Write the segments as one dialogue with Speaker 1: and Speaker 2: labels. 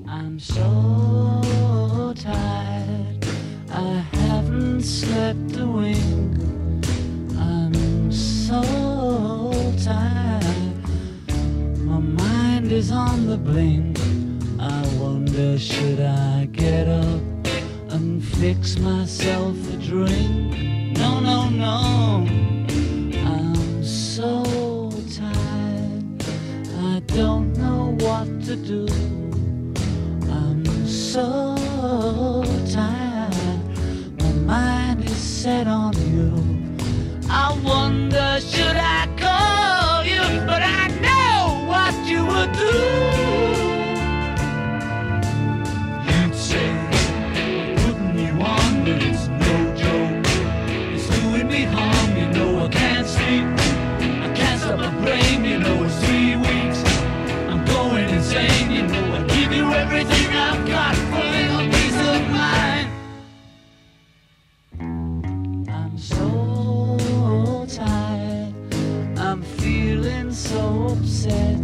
Speaker 1: I'm so tired, I haven't slept a wink. I'm so tired, my mind is on the blink. I wonder, should I get up and fix myself a drink? No, no, no, I'm so tired, I don't know what to do. I'm so tired, my mind is set on you. I wonder, should I call you? But I know what you would do. You'd say, putting you on, but it's no joke. It's doing me harm, you know I can't sleep. I can't stop my brain, you know it's 3 weeks. I'm going insane, you know I give you everything I've got for a little peace of mind. I'm so tired, I'm feeling so upset.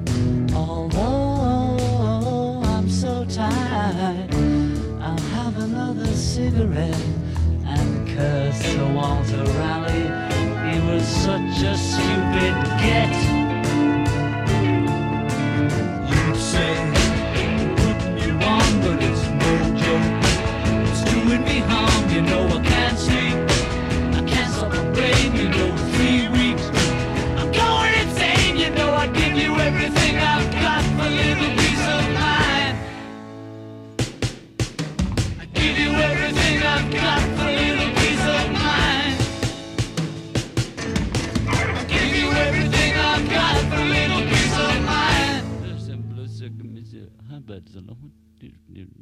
Speaker 1: Although I'm so tired, I'll have another cigarette and curse Sir Walter Raleigh. He was such a stupid get. You'd say, putting you on, but it's no joke. It's doing me harm, you know I can't sleep. I can't stop my brain, you know, 3 weeks. I'm going insane, you know I give you everything I've got for a little peace of mind. I give you everything I've got for a little peace of mind. I give you everything I've got for a little peace of mind.